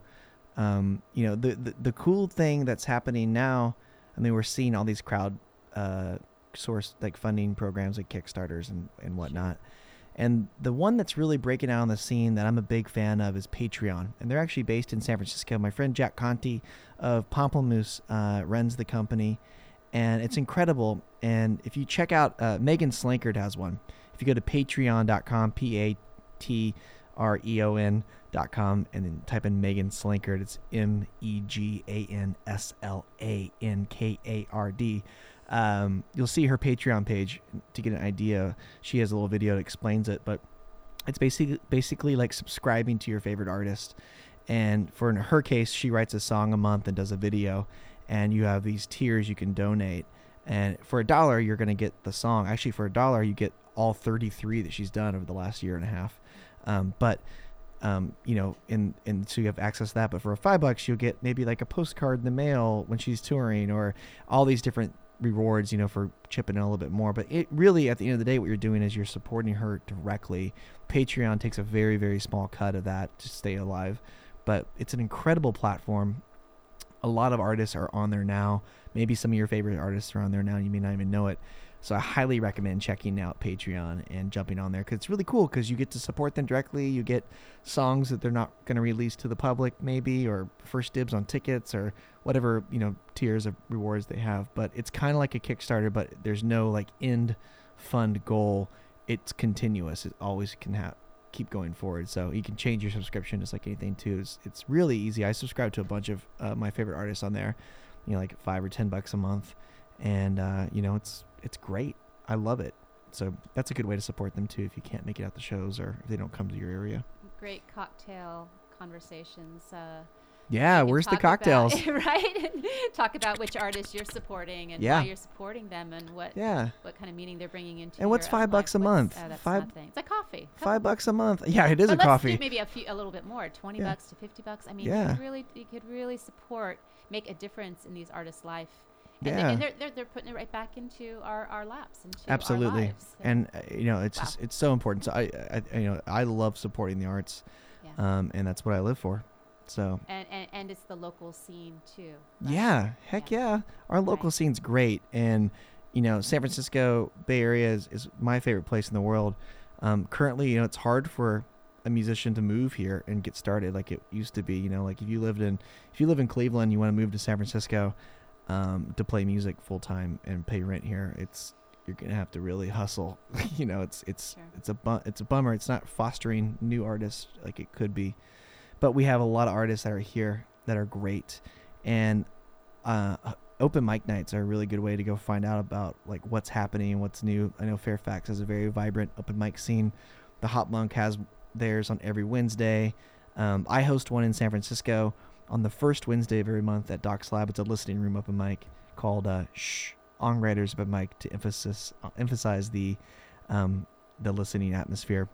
Speaker 1: Um, you know, the, the the cool thing that's happening now. I mean, we're seeing all these crowd uh, source like funding programs like Kickstarters and and whatnot. And the one that's really breaking out on the scene that I'm a big fan of is Patreon. And they're actually based in San Francisco. My friend Jack Conti of Pomplamoose uh, runs the company. And it's incredible. And if you check out, uh, Megan Slankard has one. If you go to patreon dot com, P A T R E O N dot com, and then type in Megan Slankard, it's M E G A N S L A N K A R D. Um, you'll see her Patreon page to get an idea. She has a little video that explains it, but it's basically basically like subscribing to your favorite artist. And for in her case, she writes a song a month and does a video, and you have these tiers you can donate. And for a dollar, you're going to get the song. Actually, for a dollar, you get all thirty-three that she's done over the last year and a half. Um, but um, you know, and and so you have access to that. But for five bucks, you'll get maybe like a postcard in the mail when she's touring, or all these different rewards, you know, for chipping in a little bit more. But it really, at the end of the day, what you're doing is you're supporting her directly. Patreon takes a very, very small cut of that to stay alive, but it's an incredible platform. A lot of artists are on there now. Maybe some of your favorite artists are on there now, and you may not even know it. So I highly recommend checking out Patreon and jumping on there, because it's really cool, because you get to support them directly. You get songs that they're not going to release to the public maybe, or first dibs on tickets, or whatever, you know, tiers of rewards they have. But it's kind of like a Kickstarter, but there's no like end fund goal. It's continuous. It always can have keep going forward. So you can change your subscription just like anything too. It's, it's really easy. I subscribe to a bunch of uh, my favorite artists on there, you know, like five or ten bucks a month. And, uh, you know, it's, it's great. I love it. So that's a good way to support them too, if you can't make it out the shows or if they don't come to your area.
Speaker 2: Great cocktail conversations. Uh,
Speaker 1: Yeah,
Speaker 2: we can
Speaker 1: where's the
Speaker 2: talk
Speaker 1: cocktails?
Speaker 2: about- right? Talk about which artists you're supporting and
Speaker 1: Yeah.
Speaker 2: why you're supporting them and what
Speaker 1: Yeah.
Speaker 2: what kind of meaning they're bringing into.
Speaker 1: And what's
Speaker 2: your own
Speaker 1: five bucks
Speaker 2: life.
Speaker 1: a
Speaker 2: What's-
Speaker 1: month?
Speaker 2: Oh, that's
Speaker 1: Five-
Speaker 2: nothing. It's like coffee.
Speaker 1: Five bucks a month. Yeah, it is
Speaker 2: But
Speaker 1: a
Speaker 2: let's
Speaker 1: coffee.
Speaker 2: do maybe a few, a little bit more, twenty
Speaker 1: Yeah.
Speaker 2: bucks to fifty bucks. I mean,
Speaker 1: Yeah.
Speaker 2: you could really, you could really support, make a difference in these artists' life. And,
Speaker 1: Yeah.
Speaker 2: they, and they're, they're they're putting it right back into our, our laps, into
Speaker 1: Absolutely.
Speaker 2: our lives. So,
Speaker 1: And uh, you know, it's
Speaker 2: Wow.
Speaker 1: just, it's so important. So I, I, you know, I love supporting the arts,
Speaker 2: yeah.
Speaker 1: um, and that's what I live for. So
Speaker 2: and, and and it's the local scene too. right?
Speaker 1: yeah, heck yeah, our local
Speaker 2: Right.
Speaker 1: scene's great, and you know, San Francisco Bay Area is, is my favorite place in the world. Um, currently, you know, it's hard for a musician to move here and get started like it used to be. You know, like if you lived in, if you live in Cleveland, you want to move to San Francisco um, to play music full time and pay rent here. It's you're gonna have to really hustle. you know, it's it's
Speaker 2: Sure.
Speaker 1: it's a bu- it's a bummer. It's not fostering new artists like it could be. But we have a lot of artists that are here that are great, and uh, open mic nights are a really good way to go find out about like what's happening, what's new. I know Fairfax has a very vibrant open mic scene. The Hot Monk has theirs on every Wednesday. Um, I host one in San Francisco on the first Wednesday of every month at Doc Slab. It's a listening room open mic called uh, Shh On Writers Open Mic to emphasis uh, emphasize the um, the listening atmosphere.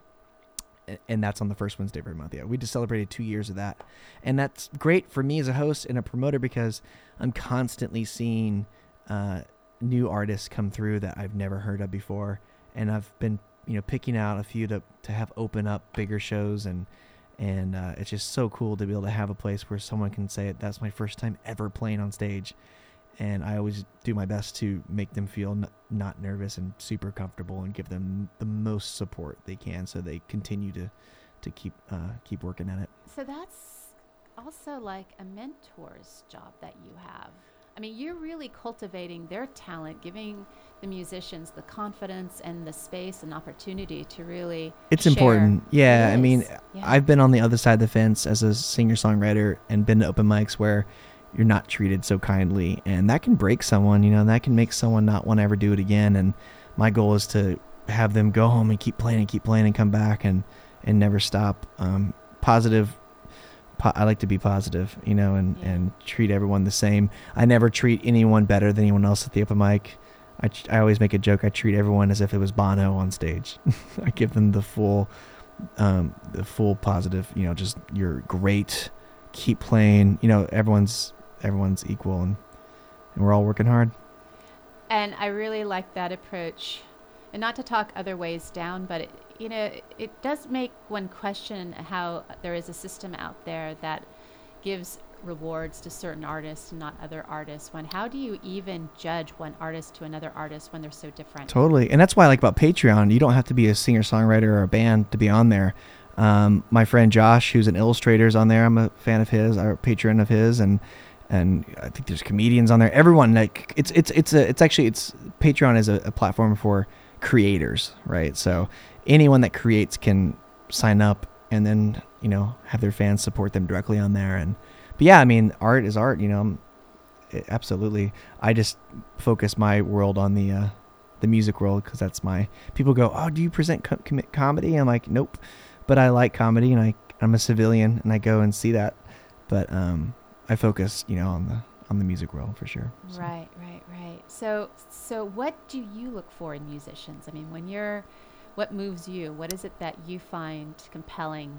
Speaker 1: And that's on the first Wednesday of every month. Yeah, we just celebrated two years of that. And that's great for me as a host and a promoter, because I'm constantly seeing uh, new artists come through that I've never heard of before. And I've been, you know, picking out a few to, to have open up bigger shows. And, And uh, it's just so cool to be able to have a place where someone can say, that's my first time ever playing on stage. And I always do my best to make them feel n- not nervous and super comfortable and give them the most support they can so they continue to, to keep uh, keep working at it.
Speaker 2: So that's also like a mentor's job that you have. I mean, you're really cultivating their talent, giving the musicians the confidence and the space and opportunity to really
Speaker 1: It's
Speaker 2: share.
Speaker 1: important. Yeah,
Speaker 2: It
Speaker 1: I mean,
Speaker 2: is. Yeah.
Speaker 1: I've been on the other side of the fence as a singer-songwriter and been to open mics where you're not treated so kindly, and that can break someone, you know, and that can make someone not want to ever do it again. And my goal is to have them go home and keep playing and keep playing and come back and, and never stop. Um, positive. Po- I like to be positive, you know, and,
Speaker 2: Yeah.
Speaker 1: and treat everyone the same. I never treat anyone better than anyone else at the open mic. I, ch- I always make a joke. I treat everyone as if it was Bono on stage. I give them the full, um, the full positive, you know, just you're great, keep playing, you know, everyone's, everyone's equal and, and we're all working hard.
Speaker 2: And I really like that approach. And not to talk other ways down, but it, you know, it, it does make one question how there is a system out there that gives rewards to certain artists and not other artists. When how do you even judge one artist to another artist when they're so different?
Speaker 1: Totally. And that's why I like about Patreon. You don't have to be a singer-songwriter or a band to be on there. Um, my friend Josh, who's an illustrator, is on there. I'm a fan of his, or a patron of his, and and I think there's comedians on there. Everyone, like, it's it's it's a it's actually it's Patreon is a, a platform for creators, right? So anyone that creates can sign up and then, you know, have their fans support them directly on there. And but yeah, I mean, art is art, you know. It, absolutely. I just focus my world on the uh, the music world because that's my. People go, oh, do you present co- com- comedy? I'm like, nope, but I like comedy, and I I'm a civilian, and I go and see that. But um, I focus, you know, on the on the music world for sure. So.
Speaker 2: Right, right, right. So, so what do you look for in musicians? I mean, when you're, what moves you? What is it that you find compelling?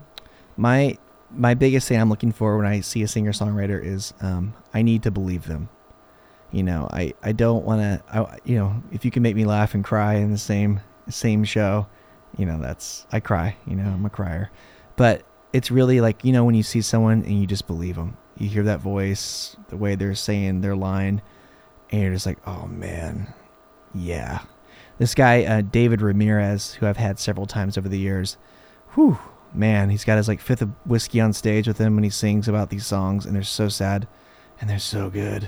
Speaker 1: My my biggest thing I'm looking for when I see a singer-songwriter is um, I need to believe them. You know, I, I don't want to, you know, if you can make me laugh and cry in the same same show, you know, that's, I cry, you know, I'm a crier. But it's really like, you know, when you see someone and you just believe them. You hear that voice, the way they're saying their line, and you're just like, oh, man, yeah. This guy, uh, David Ramirez, who I've had several times over the years, whew, man, he's got his like fifth of whiskey on stage with him when he sings about these songs, and they're so sad and they're so good.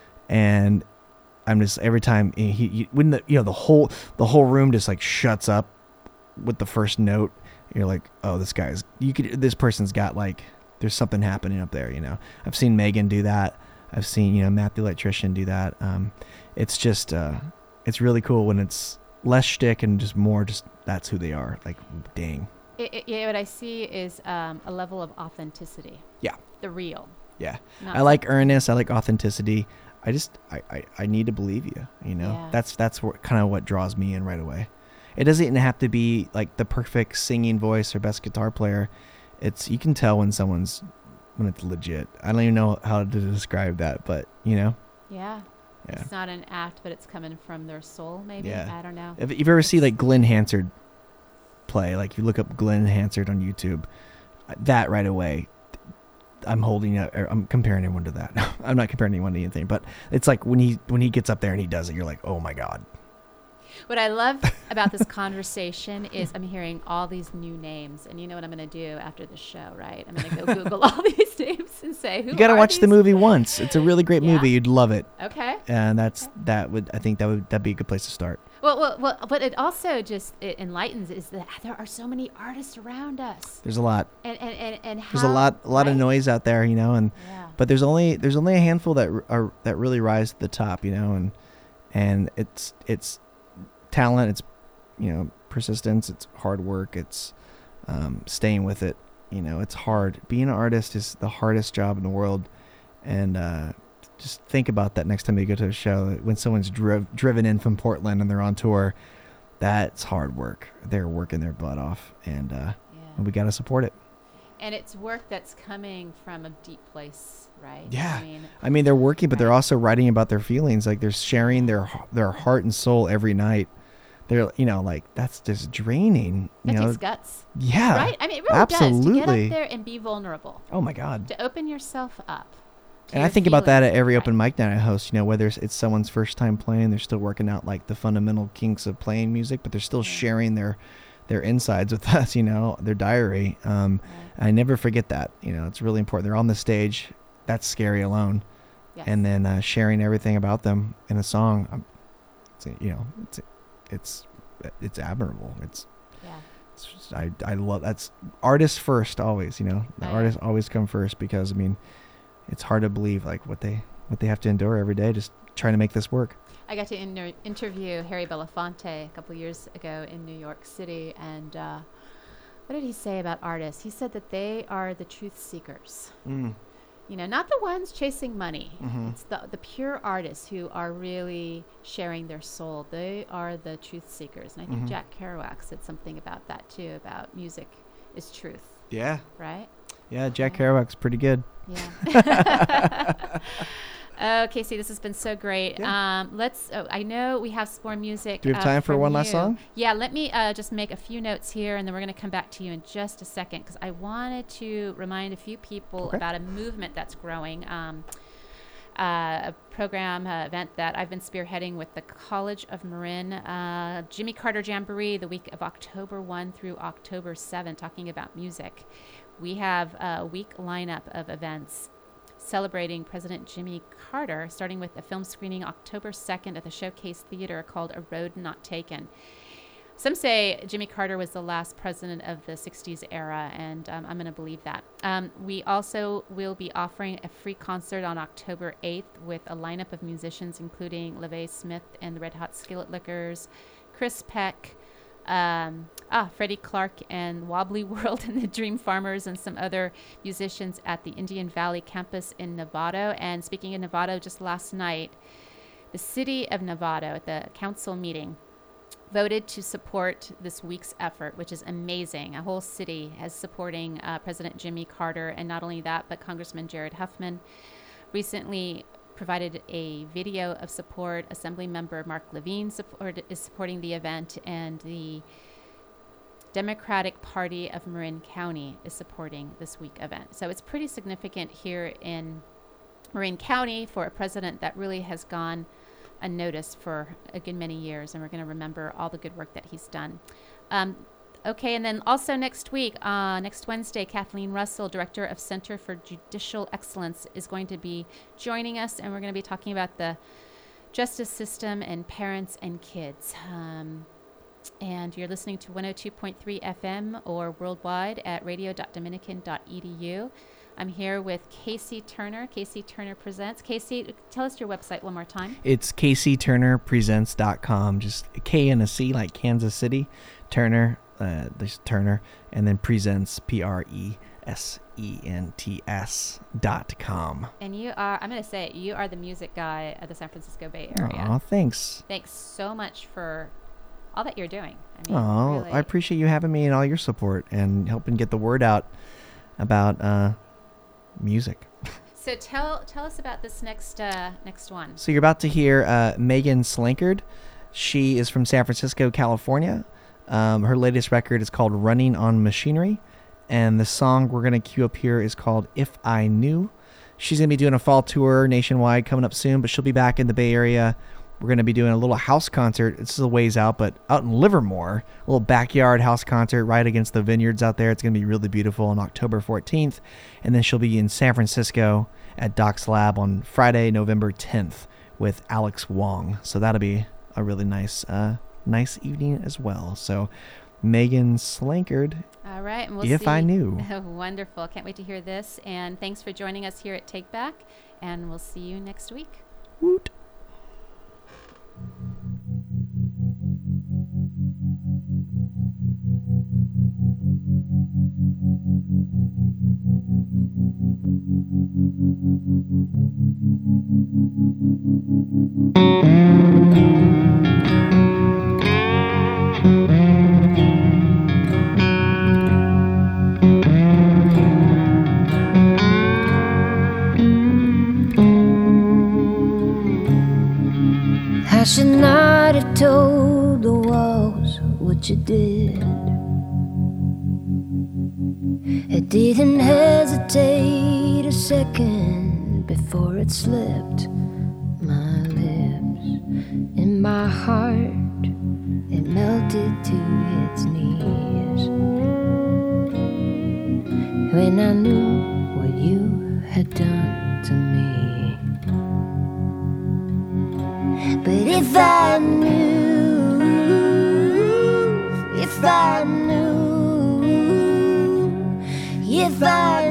Speaker 1: And I'm just every time he, he when the you know the whole the whole room just like shuts up with the first note, you're like, oh, this guy's you could this person's got like there's something happening up there, you know. I've seen Megan do that. I've seen, you know, Matt the electrician do that. Um, it's just uh, it's really cool when it's less shtick and just more just that's who they are. Like, dang.
Speaker 2: It, it, yeah, what I see is um, a level of authenticity.
Speaker 1: Yeah.
Speaker 2: The real.
Speaker 1: Yeah.
Speaker 2: Not
Speaker 1: I like earnest. I like authenticity. I just, I, I, I need to believe you, you know,
Speaker 2: Yeah.
Speaker 1: that's, that's what kind of what draws me in right away. It doesn't even have to be like the perfect singing voice or best guitar player. It's, you can tell when someone's, when it's legit. I don't even know how to describe that, but you know?
Speaker 2: Yeah.
Speaker 1: Yeah.
Speaker 2: It's not an act, but it's coming from their soul, maybe.
Speaker 1: Yeah.
Speaker 2: I don't know.
Speaker 1: If you ever see like Glenn Hansard play, like if you look up Glenn Hansard on YouTube, that right away, I'm holding it, or I'm comparing everyone to that. I'm not comparing anyone to anything, but it's like when he when he gets up there and he does it, you're like, oh my God.
Speaker 2: What I love about this conversation is I'm hearing all these new names, and you know what I'm going to do after the show, right? I'm going to go Google all these names and say, who
Speaker 1: You got to
Speaker 2: are
Speaker 1: watch the
Speaker 2: these?
Speaker 1: movie once. It's a really great
Speaker 2: Yeah?
Speaker 1: movie. You'd love it.
Speaker 2: Okay.
Speaker 1: And that's that would I think that would that'd be a good place to start.
Speaker 2: Well, well, well, but it also just it enlightens is that there are so many artists around us,
Speaker 1: There's a lot.
Speaker 2: and and and, and
Speaker 1: There's
Speaker 2: how,
Speaker 1: a lot a lot of
Speaker 2: right?
Speaker 1: noise out there, you know, and
Speaker 2: Yeah.
Speaker 1: but there's only there's only a handful that r- are that really rise to the top, you know, and and it's it's talent, it's you know persistence, it's hard work, it's um, staying with it. You know, it's hard. Being an artist is the hardest job in the world, and uh, just think about that next time you go to a show. When someone's driv- driven in from Portland and they're on tour, that's hard work. They're working their butt off, and uh,
Speaker 2: Yeah.
Speaker 1: and we got to support it.
Speaker 2: And it's work that's coming from a deep place, right?
Speaker 1: Yeah.
Speaker 2: I mean,
Speaker 1: I mean, they're working, but they're
Speaker 2: Right.
Speaker 1: also writing about their feelings. Like they're sharing their their heart and soul every night. they're, you know, like that's just draining. You
Speaker 2: That
Speaker 1: know,
Speaker 2: takes guts,
Speaker 1: yeah,
Speaker 2: right? I mean, it really
Speaker 1: absolutely.
Speaker 2: does to get up there and be vulnerable,
Speaker 1: Oh my God.
Speaker 2: to open yourself up. to
Speaker 1: And I
Speaker 2: your
Speaker 1: think about that at
Speaker 2: feelings,
Speaker 1: every
Speaker 2: right.
Speaker 1: open mic night I host. You know, whether it's, it's someone's first time playing, they're still working out like the fundamental kinks of playing music, but they're still
Speaker 2: Yeah.
Speaker 1: sharing their their insides with us. You know, their diary. Um,
Speaker 2: Right.
Speaker 1: I never forget that. You know, it's really important. They're on the stage. That's scary alone.
Speaker 2: Yes.
Speaker 1: And then uh, sharing everything about them in a song. Um, it's, you know, it's it's it's admirable. It's,
Speaker 2: yeah.
Speaker 1: it's just, I I love that's artists first always. You know, the
Speaker 2: Oh, yeah.
Speaker 1: artists always come first because I mean, it's hard to believe like what they what they have to endure every day just trying to make this work.
Speaker 2: I got to inter- interview Harry Belafonte a couple years ago in New York City, and uh, what did he say about artists? He said that they are the truth seekers.
Speaker 1: Mm.
Speaker 2: You know, not the ones chasing money.
Speaker 1: Mhm.
Speaker 2: It's the the pure artists who are really sharing their soul. They are the truth seekers, and I think
Speaker 1: Mhm.
Speaker 2: Jack Kerouac said something about that too. About music is truth,
Speaker 1: Yeah,
Speaker 2: right?
Speaker 1: yeah. Jack
Speaker 2: Yeah.
Speaker 1: Kerouac's pretty good.
Speaker 2: Yeah. Oh, Casey, this has been so great.
Speaker 1: Yeah.
Speaker 2: Um, let's. Oh, I know we have some more music.
Speaker 1: Do we have
Speaker 2: uh,
Speaker 1: time for
Speaker 2: from
Speaker 1: one last
Speaker 2: you.
Speaker 1: song?
Speaker 2: Yeah. Let me uh, just make a few notes here, and then we're going to come back to you in just a second because I wanted to remind a few people
Speaker 1: Okay.
Speaker 2: about a movement that's growing. Um, uh, a program uh, event that I've been spearheading with the College of Marin, uh, Jimmy Carter Jamboree, the week of October first through October seventh, talking about music. We have a week lineup of events celebrating President Jimmy Carter, starting with a film screening October second at the Showcase Theater called A Road Not Taken. Some say Jimmy Carter was the last president of the sixties era, and um, I'm going to believe that. Um, we also will be offering a free concert on October eighth with a lineup of musicians, including LaVey Smith and the Red Hot Skillet Lickers, Chris Peck, um, ah, Freddie Clark and Wobbly World and the Dream Farmers, and some other musicians at the Indian Valley campus in Novato. And speaking of Novato, just last night, the city of Novato at the council meeting voted to support this week's effort, which is amazing. A whole city is supporting uh, President Jimmy Carter, and not only that, but Congressman Jared Huffman recently provided a video of support. Assembly member Mark Levine support, is supporting the event, and the Democratic Party of Marin County is supporting this week event. So it's pretty significant here in Marin County for a president that really has gone unnoticed for a good many years, and we're going to remember all the good work that he's done. Um, okay, and then also next week, uh, next Wednesday, Kathleen Russell, Director of Center for Judicial Excellence, is going to be joining us, and we're going to be talking about the justice system and parents and kids. Um, and you're listening to one oh two point three F M or worldwide at radio dot dominican dot e d u. I'm here with Casey Turner. Casey Turner Presents. Casey, tell us your website one more time.
Speaker 1: It's casey turner presents dot com. Just a K and a C like Kansas City. Turner, uh, this Turner, and then presents, P R E S E N T S dot com.
Speaker 2: And you are, I'm going to say it, you are the music guy at the San Francisco Bay Area.
Speaker 1: Aw, thanks.
Speaker 2: Thanks so much for all that you're doing. I mean,
Speaker 1: Oh,
Speaker 2: really.
Speaker 1: I appreciate you having me and all your support and helping get the word out about uh, music.
Speaker 2: So tell tell us about this next uh, next one.
Speaker 1: So you're about to hear uh, Megan Slankard. She is from San Francisco, California. Um, her latest record is called Running on Machinery. And the song we're going to cue up here is called If I Knew. She's going to be doing a fall tour nationwide coming up soon, but she'll be back in the Bay Area. We're going to be doing a little house concert. This is a ways out, but out in Livermore, a little backyard house concert right against the vineyards out there. It's going to be really beautiful on October fourteenth. And then she'll be in San Francisco at Doc's Lab on Friday, November tenth with Alex Wong. So that'll be a really nice, uh, nice evening as well. So Megan Slankard,
Speaker 2: All right. And we'll
Speaker 1: If
Speaker 2: see.
Speaker 1: I Knew.
Speaker 2: Wonderful. Can't wait to hear this. And thanks for joining us here at Take Back. And we'll see you next week.
Speaker 1: Woot.
Speaker 5: I should not have told the world what you did. It didn't hesitate a second before it slipped my lips. In my heart, it melted to its knees when I knew what you had done to me. But if I knew, if I knew, if I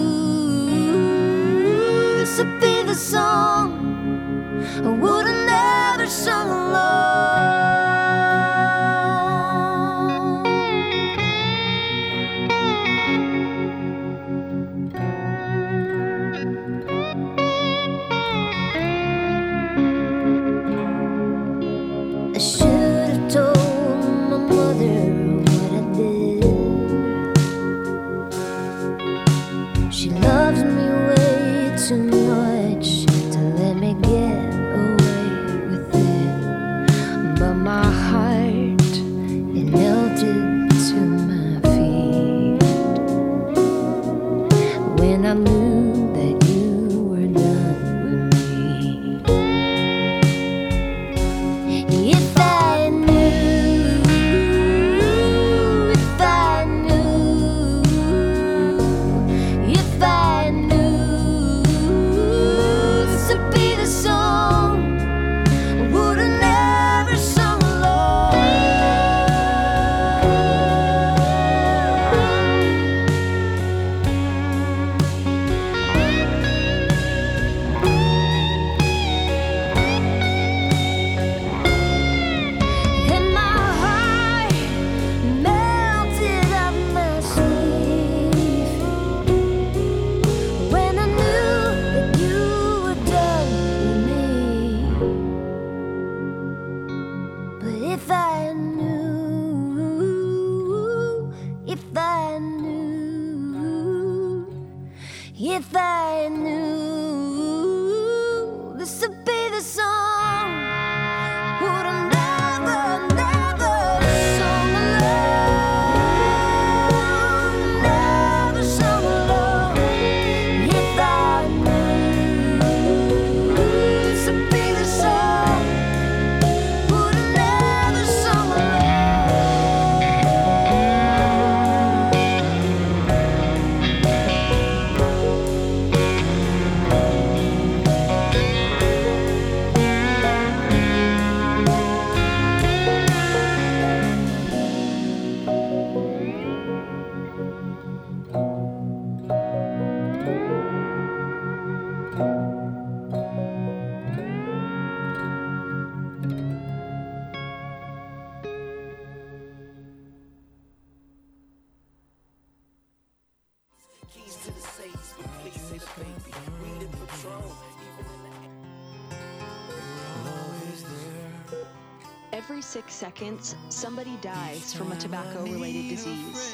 Speaker 5: knew this would be the song, I would have never sung alone. I should have told my mother what I did. She loves me way too much to let me get away with it. But my heart, it melted to my feet when I knew that you were done with me. If I knew, if I knew, if I knew this would be the song, I would have never sung alone. And my heart melted up my sleeve when I knew that you were done with me. But if I knew, if I knew, if I knew this would be the song, would have never, never sung alone, never sung alone. If I knew this would be the song, would have never sung
Speaker 6: Keys to the safe, but please say the baby. Weed and Patron, even in the
Speaker 7: Every six seconds, somebody dies from a tobacco-related disease.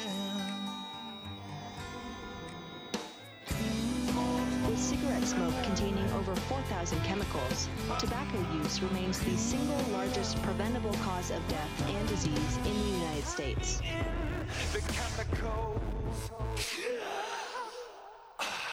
Speaker 7: With cigarette smoke containing over four thousand chemicals, tobacco use remains the single largest preventable cause of death and disease in the United States.
Speaker 4: The chemicals